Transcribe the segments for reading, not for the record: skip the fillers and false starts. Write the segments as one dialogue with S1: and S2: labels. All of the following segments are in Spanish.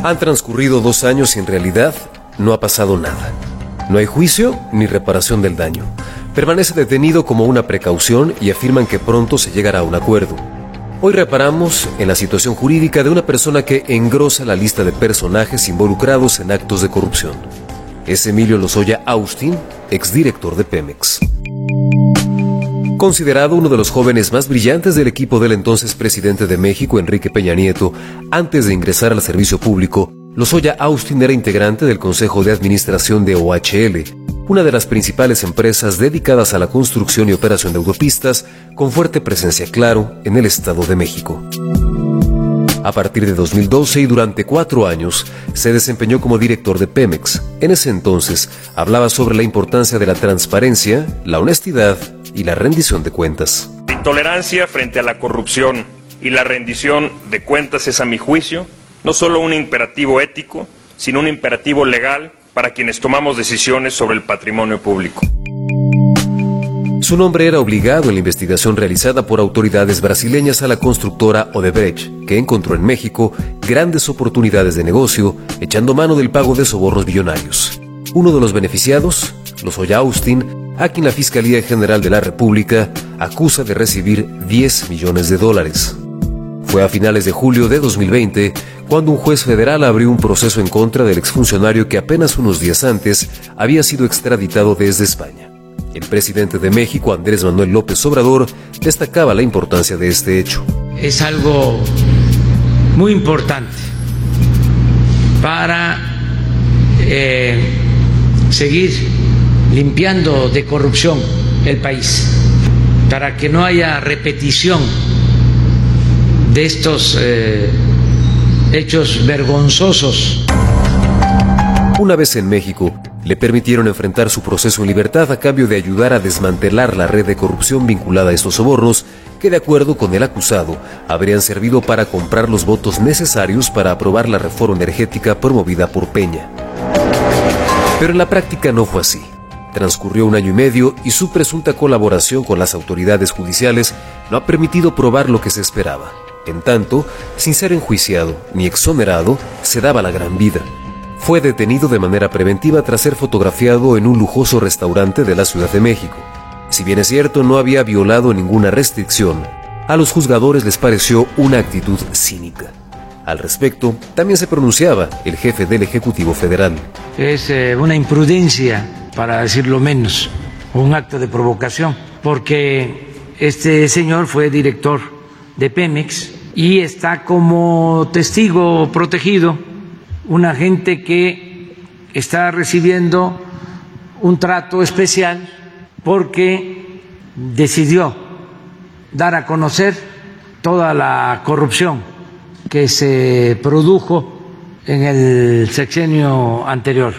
S1: Han transcurrido 2 años y en realidad no ha pasado nada. No hay juicio ni reparación del daño. Permanece detenido como una precaución y afirman que pronto se llegará a un acuerdo. Hoy reparamos en la situación jurídica de una persona que engrosa la lista de personajes involucrados en actos de corrupción. Es Emilio Lozoya Austin, exdirector de Pemex. Considerado uno de los jóvenes más brillantes del equipo del entonces presidente de México, Enrique Peña Nieto, antes de ingresar al servicio público, Lozoya Austin era integrante del Consejo de Administración de OHL, una de las principales empresas dedicadas a la construcción y operación de autopistas, con fuerte presencia, claro, en el Estado de México. A partir de 2012 y durante 4 años, se desempeñó como director de Pemex. En ese entonces, hablaba sobre la importancia de la transparencia, la honestidad y la rendición de cuentas.
S2: La intolerancia frente a la corrupción y la rendición de cuentas es, a mi juicio, no solo un imperativo ético, sino un imperativo legal para quienes tomamos decisiones sobre el patrimonio público.
S1: Su nombre era obligado en la investigación realizada por autoridades brasileñas a la constructora Odebrecht, que encontró en México grandes oportunidades de negocio, echando mano del pago de sobornos billonarios. Uno de los beneficiados, Lozoya Austin, a quien la Fiscalía General de la República acusa de recibir $10 millones. Fue a finales de julio de 2020 cuando un juez federal abrió un proceso en contra del exfuncionario que apenas unos días antes había sido extraditado desde España. El presidente de México, Andrés Manuel López Obrador, destacaba la importancia de este hecho.
S3: Es algo muy importante para seguir limpiando de corrupción el país, para que no haya repetición de estos hechos vergonzosos.
S1: Una vez en México, le permitieron enfrentar su proceso en libertad a cambio de ayudar a desmantelar la red de corrupción vinculada a estos sobornos que, de acuerdo con el acusado, habrían servido para comprar los votos necesarios para aprobar la reforma energética promovida por Peña. Pero en la práctica no fue así. Transcurrió 1 año y medio y su presunta colaboración con las autoridades judiciales no ha permitido probar lo que se esperaba. En tanto, sin ser enjuiciado ni exonerado, se daba la gran vida. Fue detenido de manera preventiva tras ser fotografiado en un lujoso restaurante de la Ciudad de México. Si bien es cierto, no había violado ninguna restricción, a los juzgadores les pareció una actitud cínica. Al respecto, también se pronunciaba el jefe del Ejecutivo Federal.
S3: Es una imprudencia, para decirlo menos, un acto de provocación, porque este señor fue director de Pemex y está como testigo protegido una gente que está recibiendo un trato especial porque decidió dar a conocer toda la corrupción que se produjo en el sexenio anterior.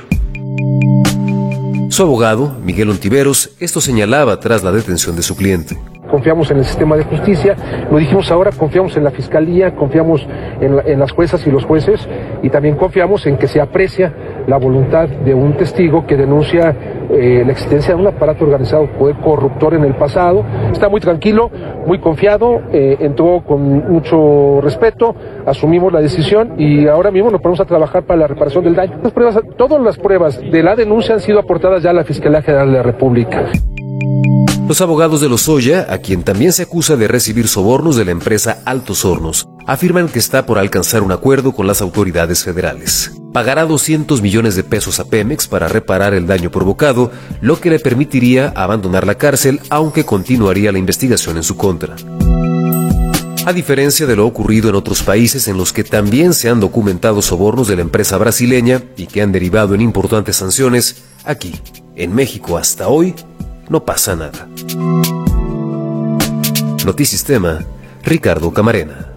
S1: Su abogado, Miguel Ontiveros, esto señalaba tras la detención de su cliente.
S4: Confiamos en el sistema de justicia, lo dijimos ahora, confiamos en la Fiscalía, confiamos en las juezas y los jueces y también confiamos en que se aprecia la voluntad de un testigo que denuncia la existencia de un aparato organizado corruptor en el pasado. Está muy tranquilo, muy confiado, entró con mucho respeto, asumimos la decisión y ahora mismo nos ponemos a trabajar para la reparación del daño. Todas las pruebas de la denuncia han sido aportadas ya a la Fiscalía General de la República.
S1: Los abogados de Lozoya, a quien también se acusa de recibir sobornos de la empresa Altos Hornos, afirman que está por alcanzar un acuerdo con las autoridades federales. Pagará $200 millones a Pemex para reparar el daño provocado, lo que le permitiría abandonar la cárcel, aunque continuaría la investigación en su contra. A diferencia de lo ocurrido en otros países en los que también se han documentado sobornos de la empresa brasileña y que han derivado en importantes sanciones, aquí, en México hasta hoy, no pasa nada. Notisistema, Ricardo Camarena.